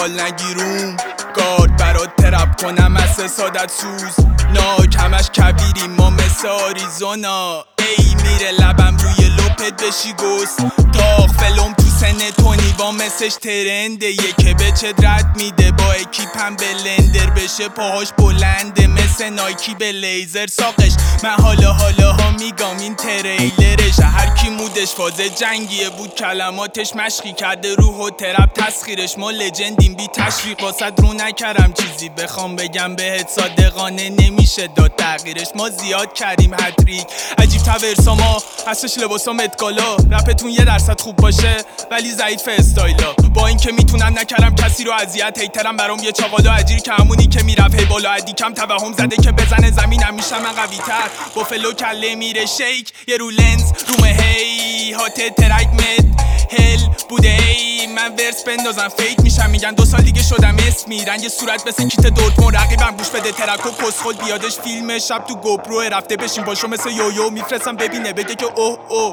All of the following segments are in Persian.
حال نگیروم گارد برات ترپ کنم از سادت سوز ناک همش کبیریم ما مثل آریزونا ای میره لبم روی لپت بشی گست داغ فلوم تو سن تونیوا مسش ترنده یکه به چه رد میده با اکیپم بلندر بشه پاهاش بلنده مثل نایکی به لیزر ساقش من حالا ها میگم این تریلرش هر کی مودش فاز جنگیه بود کلماتش مشقی کرده روح و ترپ تسخیرش ما لجندیم بی تشویق واسد رو نکرم چیزی بخوام بگم بهت صادقانه نمیشه داد تغییرش ما زیاد کردیم هتریک عجیب تورسا ما هستش لباسا متگالا رپتون 1% خوب باشه ولی ضعیف استایلا با اینکه میتونم نکردم کسی رو اذیت هیترم برام یه چاقالا اجیر که همونی که میرفت هی بالا ادی کم توهم زده که بزنه زمینم میشم من قوی تر با فلو کله میره شیک یه رو لنز روم هی هات ترک مت هل بوده ای من ورس بندازم فیک میشم میگن 2 سال دیگه شدم اسم میرن یه صورت مثل کیت دورتمون رقیبم گوش بده ترک و کسخود بیادش فیلم شب تو گوپرو رفته بشین باشو مثل یویو میفرستم ببینه بگه که اوه اوه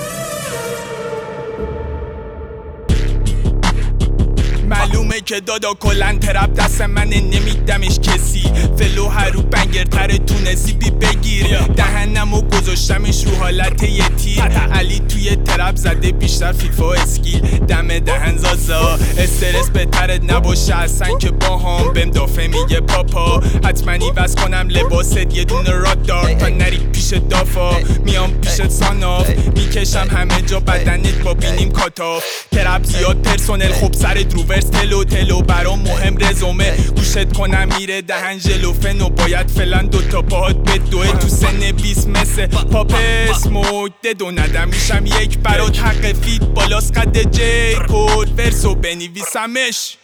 معلومه که دادا کلن ترپ دست منه نمیدمش کسی فلو هر رو بنگرتره تونستی بی بگیر دهنمو گذاشتمش رو حالت یه تیر علی توی ترپ زده بیشتر فیفا اسکیل دم دهن زازا استرس بهترت نباشه اصلا که با هم بهم دافه میگه پاپا حتما ایوز کنم لباست یه دونه رادار تا نری پیش دافا میام پیشت ساناف میکشم همه جا بدنت با بینیم کاتاف ترپ زیاد پرسونل خوب سرت رو تلو برام مهم رزومه گوشت کنم میره دهن ژلوفن و باید فعلا 2 تا پاهات بدوه تو سن 20 مثل پاپ اسموک دو ندم میشم یک برات حق فیت بالاست قد جی کود ورسو بنویسمش